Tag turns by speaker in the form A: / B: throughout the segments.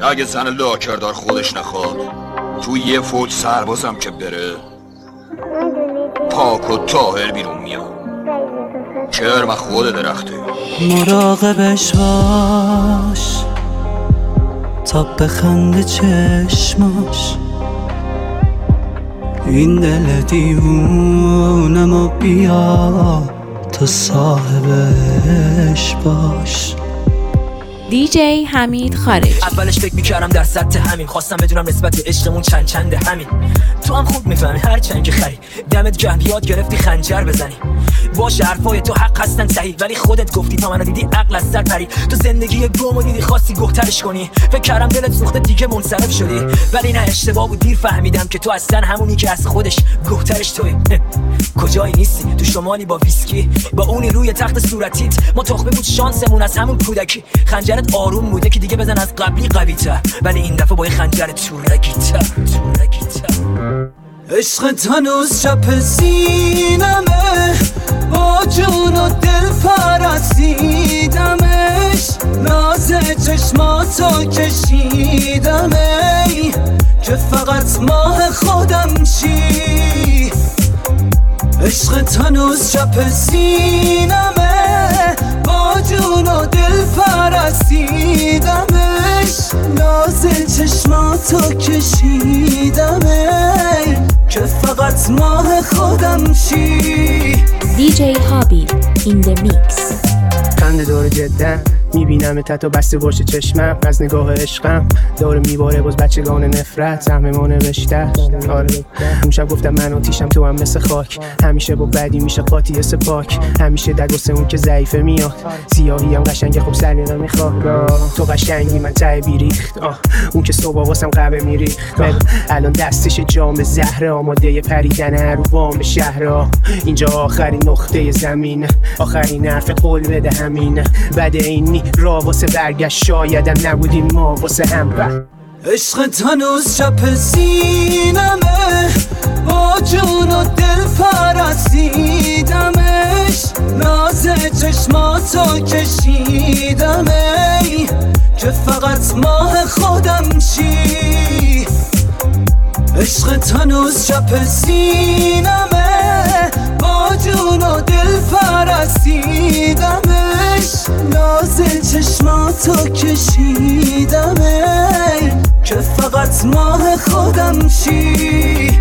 A: اگه زن لاکردار خودش نخواد تو یه فوج سربازم که بره پاک و طاهر بیرون میاد. کرم خود درخته.
B: مراقبش باش تا بخنده چشماش، این دل دیوونمو بیا تو صاحبش باش.
C: دیجی حمید خارجی.
D: اولش فکر میکردم در سطح همین، خواستم بدونم نسبت عشقمون چنده همین. تو هم خوب میفهمی هر چند که خری، دمت گرم یاد گرفتی خنجر بزنی. باشه حرفای تو حق هستن صحیح، ولی خودت گفتی تا منو دیدی عقل از سر پری. تو زندگی گمو دیدی خواستی گهترش کنی، فکر کردم دلت سوخته دیگه منصرف شدی، ولی نه اشتباه بود. دیر فهمیدم که تو اصلا همونی که از خودش گهترش توی. کجایی نیستی تو شمالی با ویسکی، با اونی روی تخت صورتیت. ما تخمه بود شانسمون از همون کودکی. خنجرت آروم بوده که دیگه بزن از قبلی قوی‌تر، ولی این دفعه با خنجر تورگی‌تر.
B: عشقت هنوز چپ سینمه، با جون و دل پرستیدمش. ناز چشماتو کشیدم ای که فقط ماه خودم شی. عشقت هنوز چپ سینمه، با جون و دل پرستیدمش. ناز چشماتو کشیدم ای که فقط ماه خودم شی.
C: دیجی هابی این د میکس.
E: خنده داره جدا میبینم تا بسته باشه چشمم، از نگاه عشقم داره میباره باز بچگان نفرت سهممو نوشته. آره اون شب گفتم من آتیشم تو هم مثل خاک، همیشه با بدی میشه قاطی سپاک. همیشه دگوسه اون که ضعیفه میاد، سیاهی هم قشنگه خب سر ندا میخواد. تو قشنگی من ته بیریخت، اون که صبح واسم قهوه میریخت. الان دستش جام زهره، آماده پریدن هر بام شهر. اینجا آخرین نقطه زمین، آخرین حرف قول بده همین. بده اینی را واسه برگشت، شایدم نبودیم ما واسه هم.
B: عشقت هنوز چپ سینمه، با جون و دل پرستیدمش. ناز چشماتو کشیدم ای که فقط ماه خودم شی. عشقت هنوز چپ سینمه، با جون و دل پرستیدمش. ناز چشماتو کشیدم ای که فقط ماه خودم شی.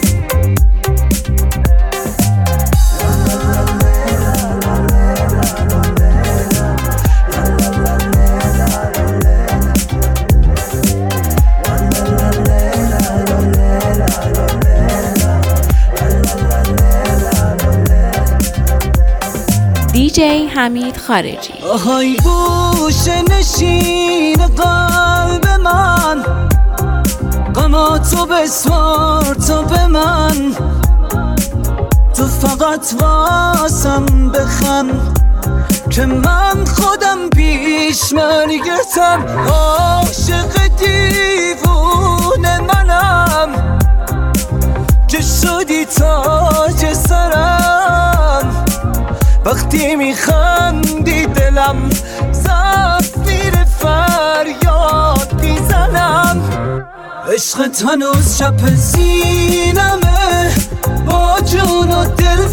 C: دیجی حمید خارجی.
B: آهای گوشه نشین قلب من، غماتو بسوار تو به من. تو فقط واسم بخند که من خودم پیش مرگتم. عاشق دیوونه منم که شدی تاج سرم. وقتی میخندی دلم زفیر فریاد میزنم. عشقت هنوز چپ سینمه، با جون و دل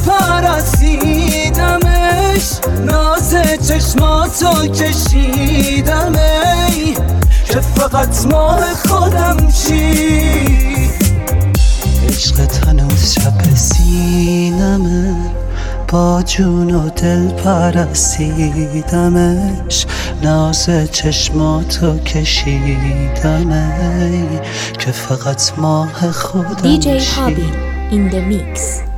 B: پرستیدمش. ناز چشماتو کشیدم ای که فقط ماه خودم شی. عشقت هنوز چپ سینمه، با جون و دل پرستیدمش. ناز چشماتو کشیدم ای که فقط ماه خودم شی.
C: دیجی هابی این د میکس.